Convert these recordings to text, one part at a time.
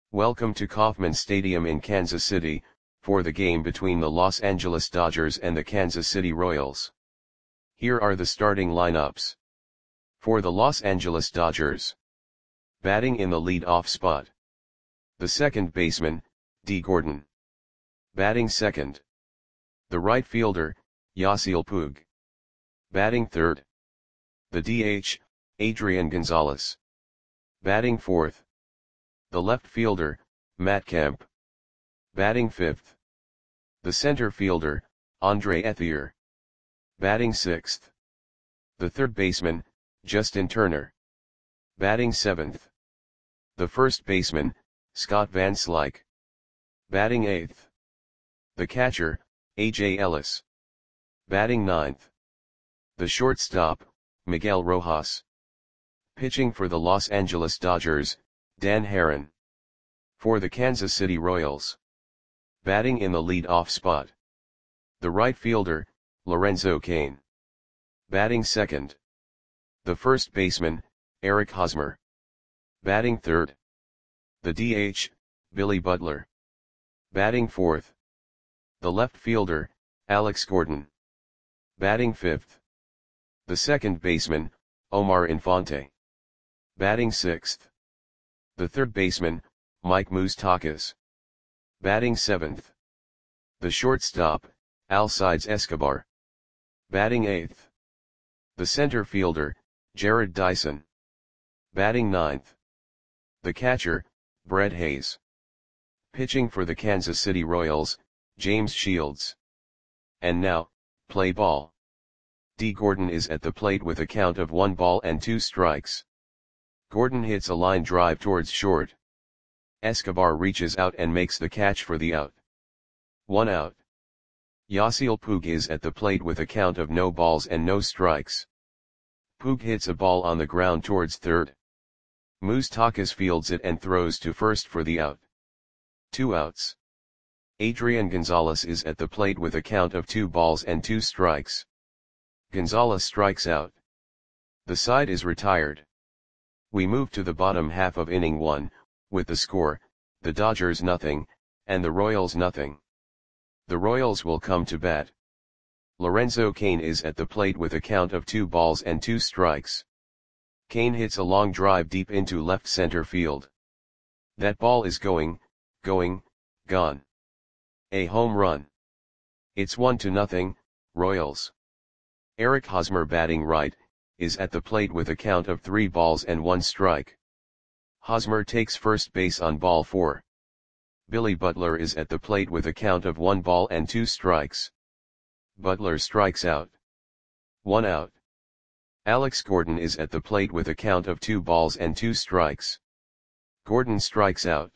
Welcome to Kauffman Stadium in Kansas City, for the game between the Los Angeles Dodgers and the Kansas City Royals. Here are the starting lineups. For the Los Angeles Dodgers. Batting in the lead-off spot. The second baseman, Dee Gordon. Batting second. The right fielder, Yasiel Puig. Batting third. The DH, Adrian Gonzalez. Batting fourth. The left fielder, Matt Kemp. Batting fifth. The center fielder, Andre Ethier. Batting sixth. The third baseman, Justin Turner. Batting seventh. The first baseman, Scott Van Slyke. Batting eighth. The catcher, A.J. Ellis. Batting ninth. The shortstop, Miguel Rojas. Pitching for the Los Angeles Dodgers, Dan Haren. For the Kansas City Royals. Batting in the lead-off spot. The right fielder, Lorenzo Cain. Batting second. The first baseman, Eric Hosmer. Batting third. The DH, Billy Butler. Batting fourth. The left fielder, Alex Gordon. Batting fifth. The second baseman, Omar Infante. Batting sixth. The third baseman, Mike Moustakas. Batting seventh. The shortstop, Alcides Escobar. Batting eighth. The center fielder, Jared Dyson. Batting ninth. The catcher, Brett Hayes. Pitching for the Kansas City Royals, James Shields. And now, play ball. Dee Gordon is at the plate with a count of 1 ball and 2 strikes. Gordon hits a line drive towards short. Escobar reaches out and makes the catch for the out. 1 out. Yasiel Puig is at the plate with a count of no balls and no strikes. Puig hits a ball on the ground towards third. Moustakas fields it and throws to first for the out. 2 outs. Adrian Gonzalez is at the plate with a count of 2 balls and 2 strikes. Gonzalez strikes out. The side is retired. We move to the bottom half of inning 1, with the score, the Dodgers nothing, and the Royals nothing. The Royals will come to bat. Lorenzo Cain is at the plate with a count of 2 balls and 2 strikes. Cain hits a long drive deep into left center field. That ball is going, gone. A home run. It's 1-0, Royals. Eric Hosmer batting right, is at the plate with a count of 3 balls and 1 strike. Hosmer takes first base on ball 4. Billy Butler is at the plate with a count of 1 ball and 2 strikes. Butler strikes out. 1 out. Alex Gordon is at the plate with a count of 2 balls and 2 strikes. Gordon strikes out.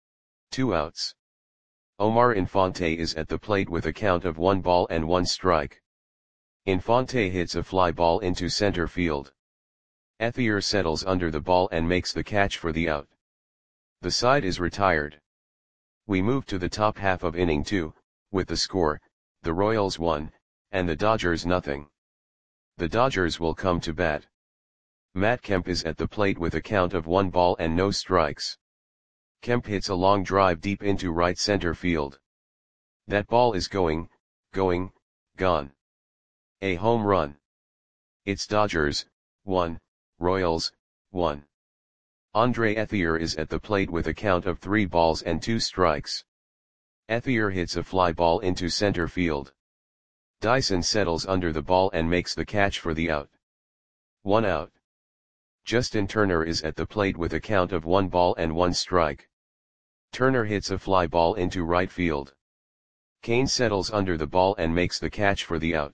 2 outs. Omar Infante is at the plate with a count of 1 ball and 1 strike. Infante hits a fly ball into center field. Ethier settles under the ball and makes the catch for the out. The side is retired. We move to the top half of inning 2, with the score, the Royals 1, and the Dodgers nothing. The Dodgers will come to bat. Matt Kemp is at the plate with a count of 1 ball and no strikes. Kemp hits a long drive deep into right center field. That ball is going, gone. A home run. It's Dodgers, 1, Royals, 1. Andre Ethier is at the plate with a count of 3 balls and 2 strikes. Ethier hits a fly ball into center field. Dyson settles under the ball and makes the catch for the out. 1 out. Justin Turner is at the plate with a count of 1 ball and 1 strike. Turner hits a fly ball into right field. Cain settles under the ball and makes the catch for the out.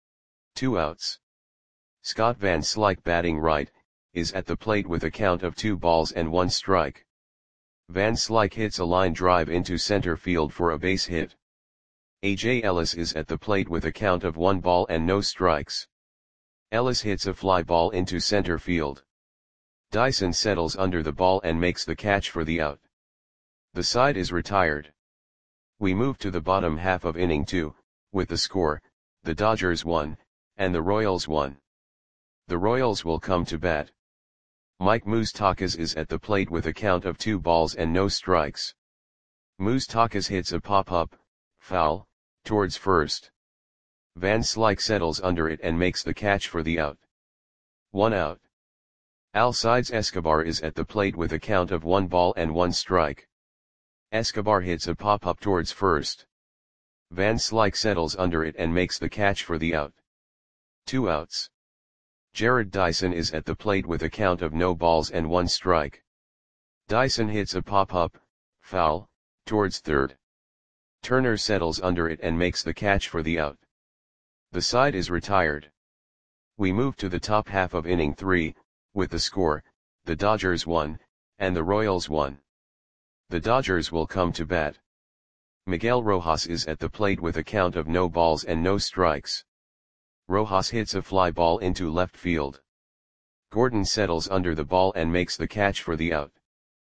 2 outs. Scott Van Slyke batting right, is at the plate with a count of 2 balls and 1 strike. Van Slyke hits a line drive into center field for a base hit. A.J. Ellis is at the plate with a count of 1 ball and no strikes. Ellis hits a fly ball into center field. Dyson settles under the ball and makes the catch for the out. The side is retired. We move to the bottom half of inning 2, with the score, the Dodgers 1, and the Royals 1. The Royals will come to bat. Mike Moustakas is at the plate with a count of 2 balls and no strikes. Moustakas hits a pop-up, foul, towards first. Van Slyke settles under it and makes the catch for the out. 1 out. Alcides Escobar is at the plate with a count of 1 ball and 1 strike. Escobar hits a pop-up towards first. Van Slyke settles under it and makes the catch for the out. 2 outs. Jared Dyson is at the plate with a count of no balls and 1 strike. Dyson hits a pop-up, foul, towards third. Turner settles under it and makes the catch for the out. The side is retired. We move to the top half of inning 3, with the score, the Dodgers 1, and the Royals 1. The Dodgers will come to bat. Miguel Rojas is at the plate with a count of no balls and no strikes. Rojas hits a fly ball into left field. Gordon settles under the ball and makes the catch for the out.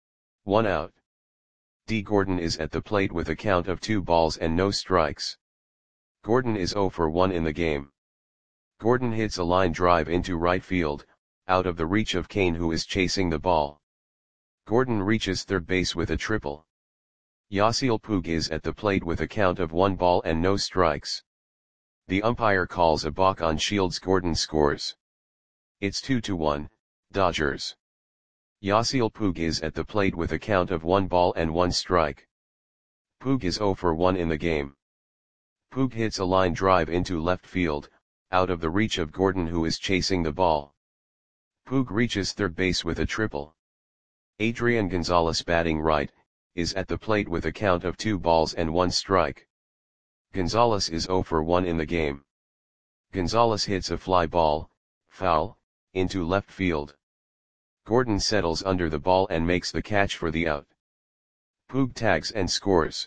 1 out. D. Gordon is at the plate with a count of 2 balls and no strikes. Gordon is 0 for 1 in the game. Gordon hits a line drive into right field, out of the reach of Kane, who is chasing the ball. Gordon reaches third base with a triple. Yasiel Puig is at the plate with a count of 1 ball and no strikes. The umpire calls a balk on Shields. Gordon scores. It's 2-1, Dodgers. Yasiel Puig is at the plate with a count of 1 ball and 1 strike. Puig is 0 for 1 in the game. Puig hits a line drive into left field, out of the reach of Gordon, who is chasing the ball. Puig reaches third base with a triple. Adrian Gonzalez, batting right, is at the plate with a count of 2 balls and 1 strike. Gonzalez is 0 for 1 in the game. Gonzalez hits a fly ball, foul, into left field. Gordon settles under the ball and makes the catch for the out. Puig tags and scores.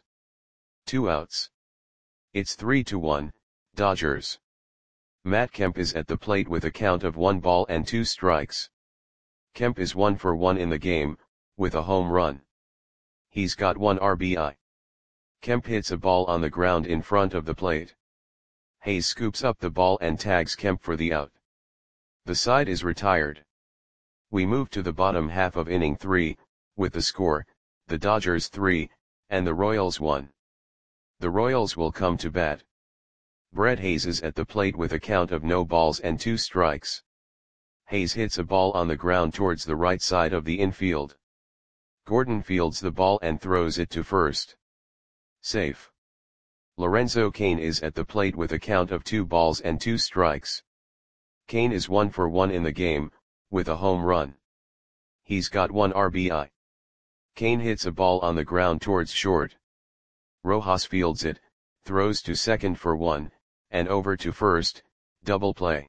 2 outs. It's 3-1, Dodgers. Matt Kemp is at the plate with a count of 1 ball and 2 strikes. Kemp is 1 for 1 in the game, with a home run. He's got 1 RBI. Kemp hits a ball on the ground in front of the plate. Hayes scoops up the ball and tags Kemp for the out. The side is retired. We move to the bottom half of inning 3, with the score, the Dodgers 3, and the Royals 1. The Royals will come to bat. Brett Hayes is at the plate with a count of no balls and 2 strikes. Hayes hits a ball on the ground towards the right side of the infield. Gordon fields the ball and throws it to first. Safe. Lorenzo Cain is at the plate with a count of 2 balls and 2 strikes. Cain is 1 for 1 in the game, with a home run. He's got 1 RBI. Cain hits a ball on the ground towards short. Rojas fields it, throws to second for 1, and over to first, double play.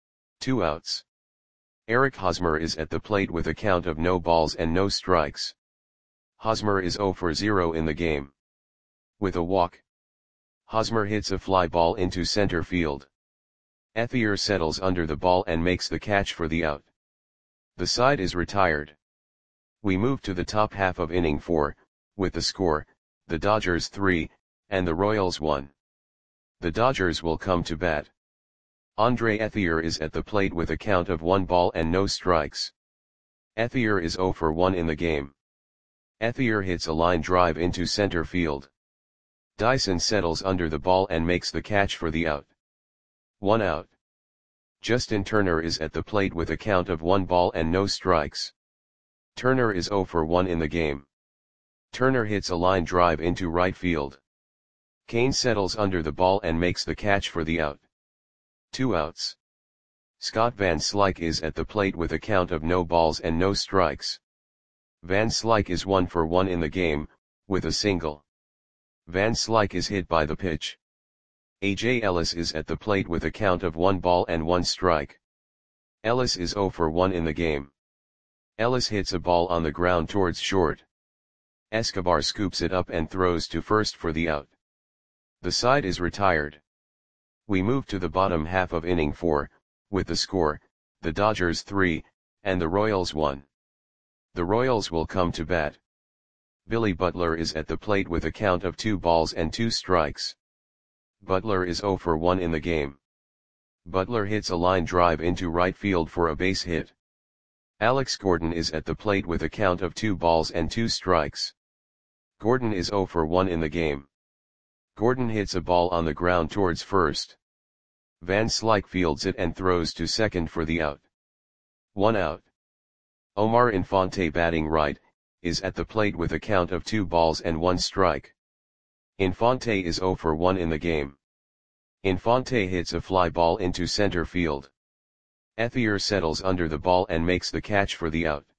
2 outs. Eric Hosmer is at the plate with a count of no balls and no strikes. Hosmer is 0 for 0 in the game. With a walk, Hosmer hits a fly ball into center field. Ethier settles under the ball and makes the catch for the out. The side is retired. We move to the top half of inning 4, with the score, the Dodgers 3, and the Royals 1. The Dodgers will come to bat. Andre Ethier is at the plate with a count of 1 ball and no strikes. Ethier is 0 for 1 in the game. Ethier hits a line drive into center field. Dyson settles under the ball and makes the catch for the out. 1 out. Justin Turner is at the plate with a count of 1 ball and no strikes. Turner is 0 for 1 in the game. Turner hits a line drive into right field. Cain settles under the ball and makes the catch for the out. 2 outs. Scott Van Slyke is at the plate with a count of no balls and no strikes. Van Slyke is 1 for 1 in the game, with a single. Van Slyke is hit by the pitch. A.J. Ellis is at the plate with a count of 1 ball and 1 strike. Ellis is 0 for 1 in the game. Ellis hits a ball on the ground towards short. Escobar scoops it up and throws to first for the out. The side is retired. We move to the bottom half of inning 4, with the score, the Dodgers 3, and the Royals 1. The Royals will come to bat. Billy Butler is at the plate with a count of 2 balls and 2 strikes. Butler is 0 for 1 in the game. Butler hits a line drive into right field for a base hit. Alex Gordon is at the plate with a count of 2 balls and 2 strikes. Gordon is 0 for 1 in the game. Gordon hits a ball on the ground towards first. Van Slyke fields it and throws to second for the out. 1 out. Omar Infante, batting right, is at the plate with a count of 2 balls and 1 strike. Infante is 0 for 1 in the game. Infante hits a fly ball into center field. Ethier settles under the ball and makes the catch for the out.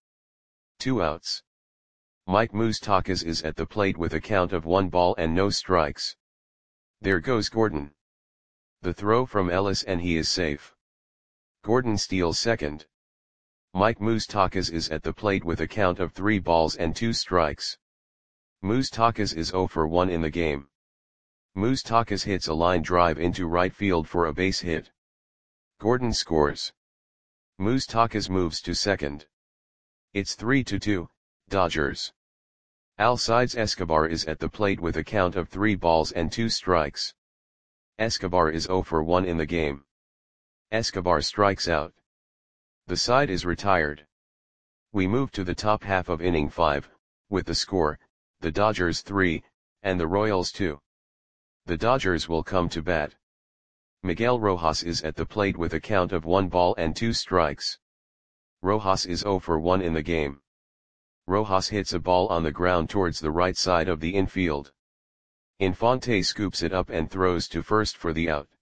2 outs. Mike Moustakas is at the plate with a count of 1 ball and no strikes. There goes Gordon. The throw from Ellis and he is safe. Gordon steals second. Mike Moustakas is at the plate with a count of 3 balls and 2 strikes. Moustakas is 0 for 1 in the game. Moustakas hits a line drive into right field for a base hit. Gordon scores. Moustakas moves to second. It's 3-2, Dodgers. Alcides Escobar is at the plate with a count of 3 balls and 2 strikes. Escobar is 0 for 1 in the game. Escobar strikes out. The side is retired. We move to the top half of inning 5, with the score, the Dodgers 3, and the Royals 2. The Dodgers will come to bat. Miguel Rojas is at the plate with a count of 1 ball and 2 strikes. Rojas is 0 for 1 in the game. Rojas hits a ball on the ground towards the right side of the infield. Infante scoops it up and throws to first for the out.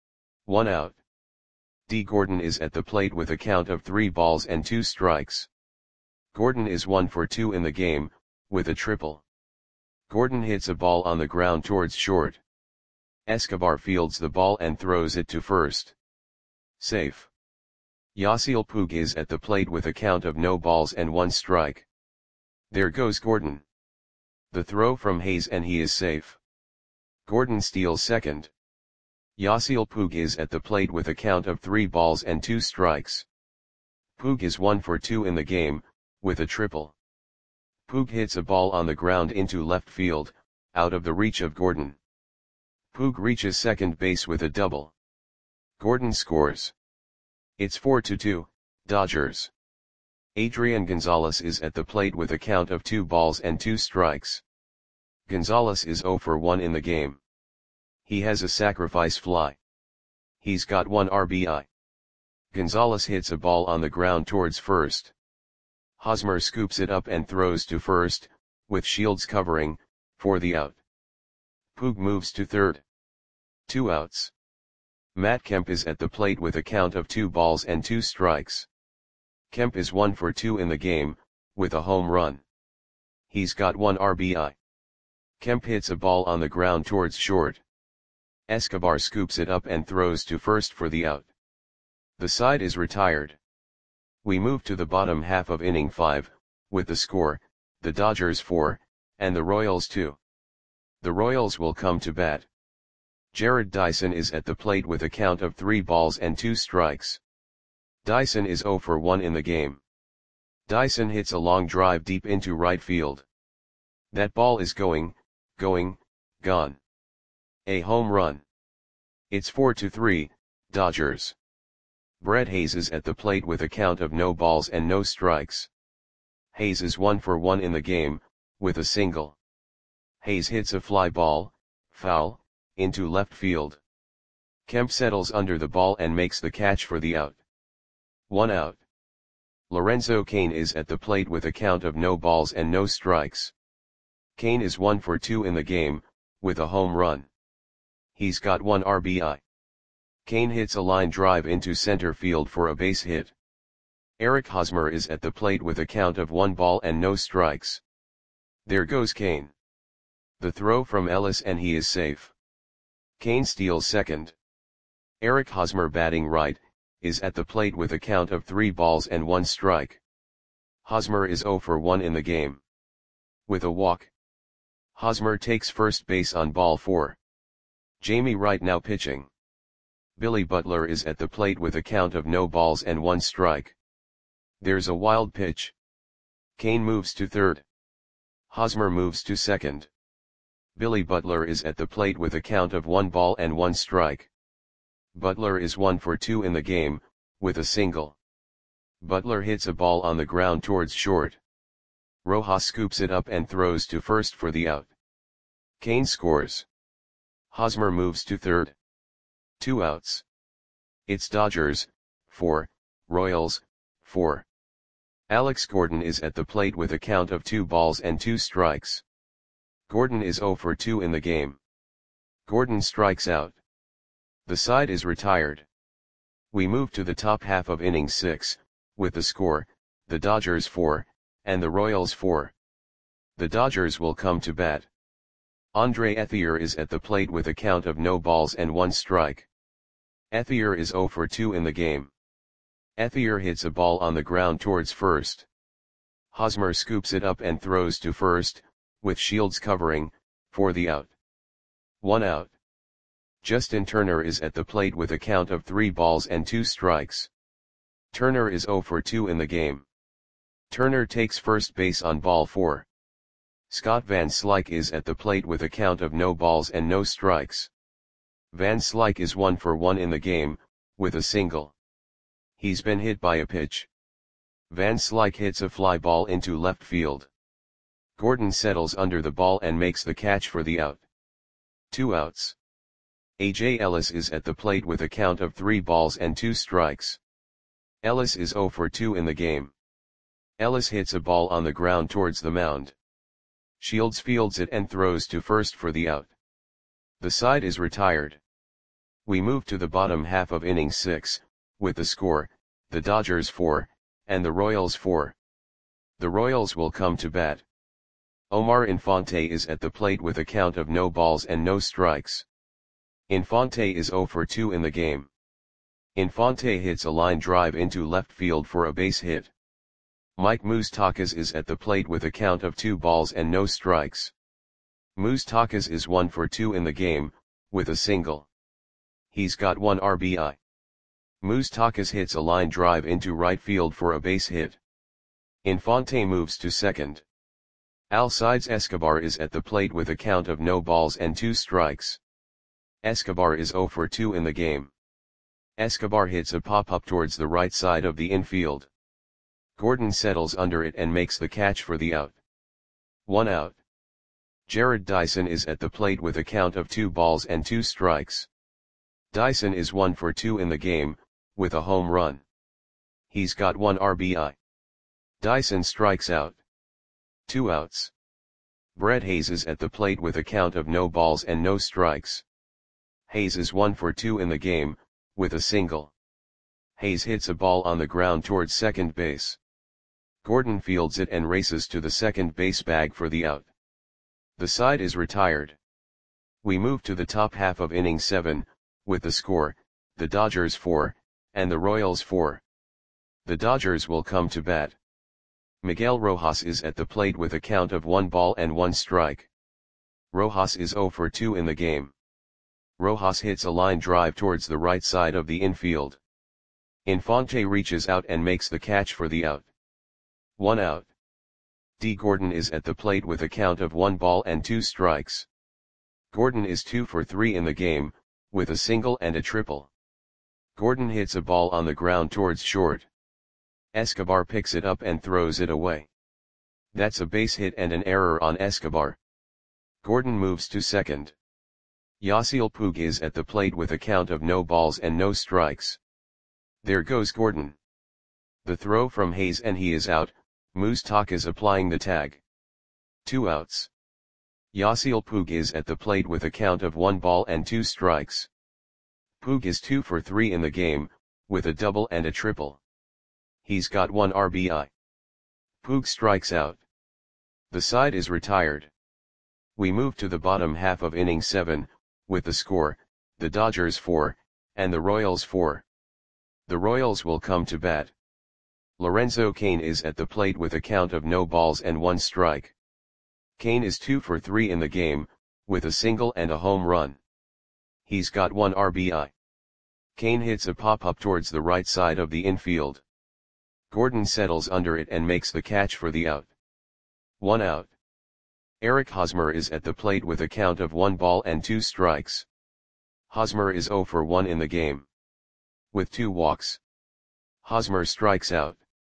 1 out. D. Gordon is at the plate with a count of 3 balls and 2 strikes. Gordon is 1 for 2 in the game, with a triple. Gordon hits a ball on the ground towards short. Escobar fields the ball and throws it to first. Safe. Yasiel Puig is at the plate with a count of no balls and 1 strike. There goes Gordon. The throw from Hayes and he is safe. Gordon steals second. Yasiel Puig is at the plate with a count of 3 balls and 2 strikes. Puig is 1 for 2 in the game, with a triple. Puig hits a ball on the ground into left field, out of the reach of Gordon. Puig reaches second base with a double. Gordon scores. It's 4-2, Dodgers. Adrian Gonzalez is at the plate with a count of 2 balls and 2 strikes. Gonzalez is 0 for 1 in the game. He has a sacrifice fly. He's got 1 RBI. Gonzalez hits a ball on the ground towards first. Hosmer scoops it up and throws to first, with Shields covering, for the out. Puig moves to third. 2 outs. Matt Kemp is at the plate with a count of 2 balls and 2 strikes. Kemp is 1 for 2 in the game, with a home run. He's got 1 RBI. Kemp hits a ball on the ground towards short. Escobar scoops it up and throws to first for the out. The side is retired. We move to the bottom half of inning 5, with the score, the Dodgers 4, and the Royals 2. The Royals will come to bat. Jared Dyson is at the plate with a count of 3 balls and 2 strikes. Dyson is 0 for 1 in the game. Dyson hits a long drive deep into right field. That ball is gone. A home run. It's 4-3, Dodgers. Brett Hayes is at the plate with a count of no balls and no strikes. Hayes is 1 for 1 in the game, with a single. Hayes hits a fly ball, foul, into left field. Kemp settles under the ball and makes the catch for the out. 1 out. Lorenzo Cain is at the plate with a count of no balls and no strikes. Cain is 1 for 2 in the game, with a home run. He's got 1 RBI. Cain hits a line drive into center field for a base hit. Eric Hosmer is at the plate with a count of 1 ball and no strikes. There goes Cain. The throw from Ellis and he is safe. Cain steals second. Eric Hosmer, batting right, is at the plate with a count of 3 balls and 1 strike. Hosmer is 0 for 1 in the game. With a walk. Hosmer takes first base on ball 4. Jamie Wright now pitching. Billy Butler is at the plate with a count of no balls and 1 strike. There's a wild pitch. Cain moves to third. Hosmer moves to second. Billy Butler is at the plate with a count of 1 ball and 1 strike. Butler is 1 for 2 in the game, with a single. Butler hits a ball on the ground towards short. Rojas scoops it up and throws to first for the out. Cain scores. Hosmer moves to third. 2 outs. It's Dodgers, 4, Royals, 4. Alex Gordon is at the plate with a count of 2 balls and 2 strikes. Gordon is 0 for 2 in the game. Gordon strikes out. The side is retired. We move to the top half of inning 6, with the score, the Dodgers 4, and the Royals 4. The Dodgers will come to bat. Andre Ethier is at the plate with a count of no balls and 1 strike. Ethier is 0 for 2 in the game. Ethier hits a ball on the ground towards first. Hosmer scoops it up and throws to first, with Shields covering, for the out. 1 out. Justin Turner is at the plate with a count of 3 balls and 2 strikes. Turner is 0 for 2 in the game. Turner takes first base on ball 4. Scott Van Slyke is at the plate with a count of no balls and no strikes. Van Slyke is 1 for 1 in the game, with a single. He's been hit by a pitch. Van Slyke hits a fly ball into left field. Gordon settles under the ball and makes the catch for the out. 2 outs. A.J. Ellis is at the plate with a count of 3 balls and 2 strikes. Ellis is 0 for 2 in the game. Ellis hits a ball on the ground towards the mound. Shields fields it and throws to first for the out. The side is retired. We move to the bottom half of inning 6, with the score, the Dodgers 4, and the Royals 4. The Royals will come to bat. Omar Infante is at the plate with a count of no balls and no strikes. Infante is 0 for 2 in the game. Infante hits a line drive into left field for a base hit. Mike Moustakas is at the plate with a count of 2 balls and no strikes. Moustakas is 1 for 2 in the game, with a single. He's got 1 RBI. Moustakas hits a line drive into right field for a base hit. Infante moves to second. Alcides Escobar is at the plate with a count of no balls and 2 strikes. Escobar is 0 for 2 in the game. Escobar hits a pop-up towards the right side of the infield. Gordon settles under it and makes the catch for the out. 1 out. Jared Dyson is at the plate with a count of 2 balls and 2 strikes. Dyson is 1 for 2 in the game, with a home run. He's got 1 RBI. Dyson strikes out. 2 outs. Brett Hayes is at the plate with a count of no balls and no strikes. Hayes is 1 for 2 in the game, with a single. Hayes hits a ball on the ground towards second base. Gordon fields it and races to the second base bag for the out. The side is retired. We move to the top half of inning 7, with the score, the Dodgers 4, and the Royals 4. The Dodgers will come to bat. Miguel Rojas is at the plate with a count of 1 ball and 1 strike. Rojas is 0 for 2 in the game. Rojas hits a line drive towards the right side of the infield. Infante reaches out and makes the catch for the out. 1 out. D. Gordon is at the plate with a count of 1 ball and 2 strikes. Gordon is 2 for 3 in the game, with a single and a triple. Gordon hits a ball on the ground towards short. Escobar picks it up and throws it away. That's a base hit and an error on Escobar. Gordon moves to second. Yasiel Puig is at the plate with a count of no balls and no strikes. There goes Gordon. The throw from Hayes and he is out, Moustakas applying the tag. 2 outs. Yasiel Puig is at the plate with a count of 1 ball and 2 strikes. Puig is 2 for 3 in the game, with a double and a triple. He's got 1 RBI. Puig strikes out. The side is retired. We move to the bottom half of inning 7, with the score, the Dodgers 4, and the Royals 4. The Royals will come to bat. Lorenzo Cain is at the plate with a count of no balls and 1 strike. Cain is 2 for 3 in the game, with a single and a home run. He's got 1 RBI. Cain hits a pop-up towards the right side of the infield. Gordon settles under it and makes the catch for the out. 1 out. Eric Hosmer is at the plate with a count of 1 ball and 2 strikes. Hosmer is 0 for 1 in the game. With 2 walks. Hosmer strikes out.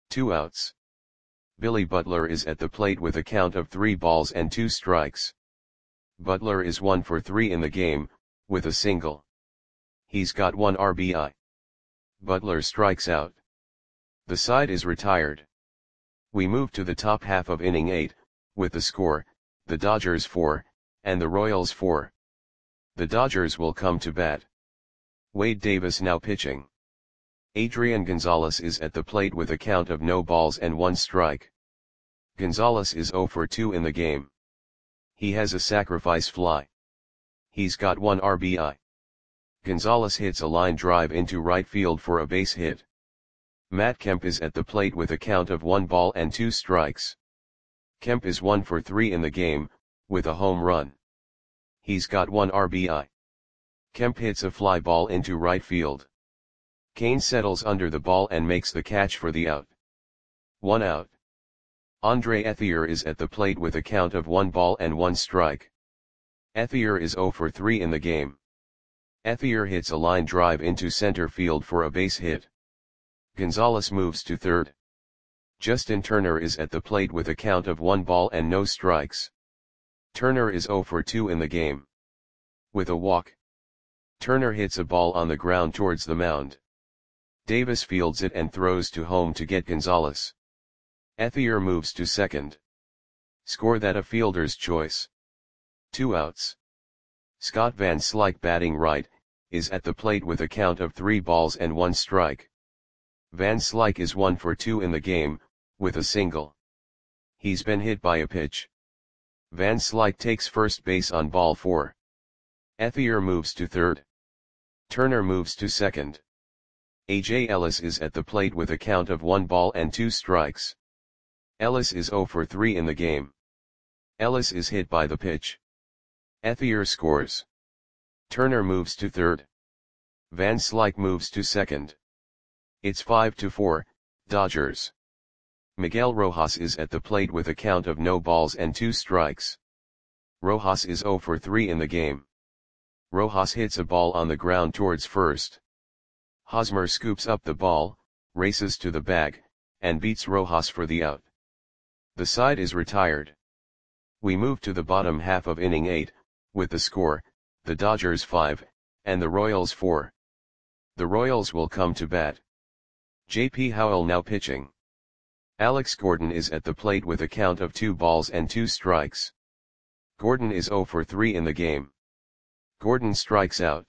2 outs. Billy Butler is at the plate with a count of 3 balls and 2 strikes. Butler is 1 for 3 in the game, with a single. He's got 1 RBI. Butler strikes out. The side is retired. We move to the top half of inning 8, with the score, the Dodgers 4, and the Royals 4. The Dodgers will come to bat. Wade Davis now pitching. Adrian Gonzalez is at the plate with a count of no balls and 1 strike. Gonzalez is 0 for 2 in the game. He has a sacrifice fly. He's got 1 RBI. Gonzalez hits a line drive into right field for a base hit. Matt Kemp is at the plate with a count of 1 ball and 2 strikes. Kemp is 1 for 3 in the game, with a home run. He's got 1 RBI. Kemp hits a fly ball into right field. Kane settles under the ball and makes the catch for the out. 1 out. Andre Ethier is at the plate with a count of 1 ball and 1 strike. Ethier is 0 for 3 in the game. Ethier hits a line drive into center field for a base hit. Gonzalez moves to third. Justin Turner is at the plate with a count of 1 ball and no strikes. Turner is 0 for 2 in the game. With a walk, Turner hits a ball on the ground towards the mound. Davis fields it and throws to home to get Gonzalez. Ethier moves to second. Score that a fielder's choice. 2 outs. Scott Van Slyke batting right, is at the plate with a count of 3 balls and 1 strike. Van Slyke is 1 for 2 in the game, with a single. He's been hit by a pitch. Van Slyke takes first base on ball 4. Ethier moves to third. Turner moves to second. A.J. Ellis is at the plate with a count of 1 ball and 2 strikes. Ellis is 0 for 3 in the game. Ellis is hit by the pitch. Ethier scores. Turner moves to third. Van Slyke moves to second. It's 5-4, Dodgers. Miguel Rojas is at the plate with a count of no balls and 2 strikes. Rojas is 0 for 3 in the game. Rojas hits a ball on the ground towards first. Hosmer scoops up the ball, races to the bag, and beats Rojas for the out. The side is retired. We move to the bottom half of inning 8, with the score, the Dodgers 5, and the Royals 4. The Royals will come to bat. J.P. Howell now pitching. Alex Gordon is at the plate with a count of 2 balls and 2 strikes. Gordon is 0 for 3 in the game. Gordon strikes out.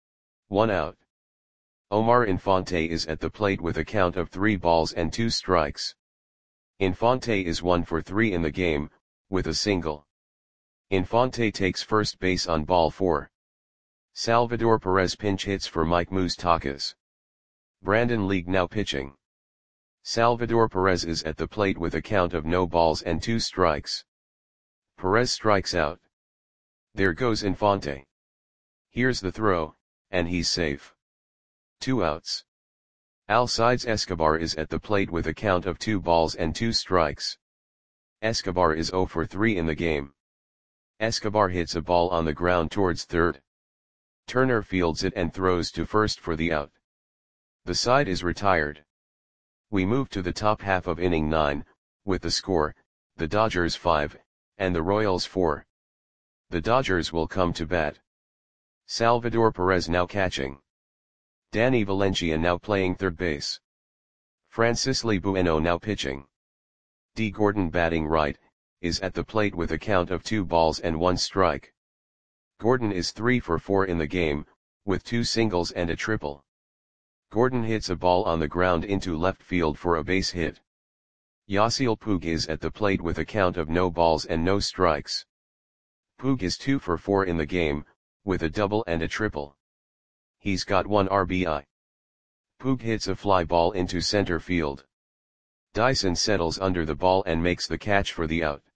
1 out. Omar Infante is at the plate with a count of 3 balls and 2 strikes. Infante is 1 for 3 in the game, with a single. Infante takes first base on ball 4. Salvador Perez pinch hits for Mike Moustakas. Brandon League now pitching. Salvador Perez is at the plate with a count of no balls and 2 strikes. Perez strikes out. There goes Infante. Here's the throw, and he's safe. 2 outs. Alcides Escobar is at the plate with a count of 2 balls and 2 strikes. Escobar is 0 for 3 in the game. Escobar hits a ball on the ground towards third. Turner fields it and throws to first for the out. The side is retired. We move to the top half of inning 9, with the score, the Dodgers 5, and the Royals 4. The Dodgers will come to bat. Salvador Perez now catching. Danny Valencia now playing third base. Francisco Bueno now pitching. D. Gordon batting right, is at the plate with a count of 2 balls and 1 strike. Gordon is 3 for 4 in the game, with 2 singles and a triple. Gordon hits a ball on the ground into left field for a base hit. Yasiel Puig is at the plate with a count of no balls and no strikes. Puig is 2 for 4 in the game, with a double and a triple. He's got 1 RBI. Puig hits a fly ball into center field. Dyson settles under the ball and makes the catch for the out.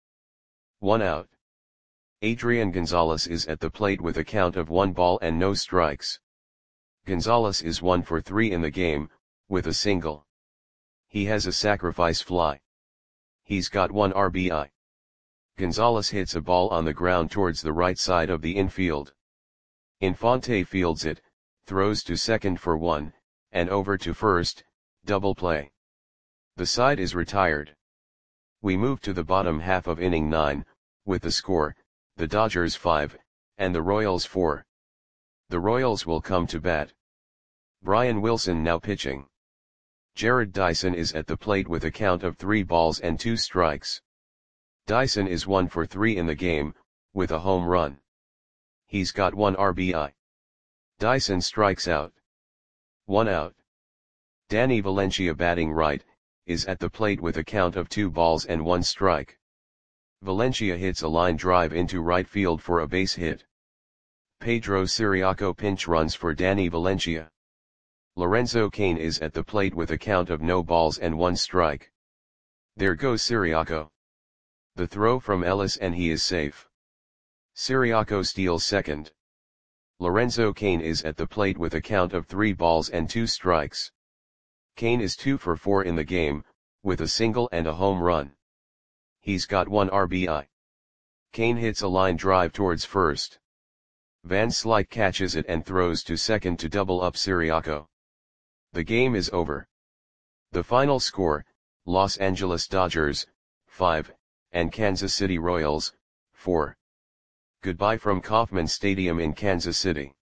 1 out. Adrian Gonzalez is at the plate with a count of 1 ball and no strikes. Gonzalez is 1 for 3 in the game, with a single. He has a sacrifice fly. He's got 1 RBI. Gonzalez hits a ball on the ground towards the right side of the infield. Infante fields it, throws to second for 1, and over to first, double play. The side is retired. We move to the bottom half of inning 9, with the score, the Dodgers 5, and the Royals 4. The Royals will come to bat. Brian Wilson now pitching. Jared Dyson is at the plate with a count of 3 balls and 2 strikes. Dyson is 1 for 3 in the game, with a home run. He's got 1 RBI. Dyson strikes out. 1 out. Danny Valencia batting right, is at the plate with a count of 2 balls and 1 strike. Valencia hits a line drive into right field for a base hit. Pedro Ciriaco pinch runs for Danny Valencia. Lorenzo Cain is at the plate with a count of no balls and 1 strike. There goes Ciriaco. The throw from Ellis and he is safe. Ciriaco steals second. Lorenzo Cain is at the plate with a count of 3 balls and 2 strikes. Cain is 2 for 4 in the game, with a single and a home run. He's got 1 RBI. Cain hits a line drive towards first. Van Slyke catches it and throws to second to double up Ciriaco. The game is over. The final score, Los Angeles Dodgers, 5, and Kansas City Royals, 4. Goodbye from Kauffman Stadium in Kansas City.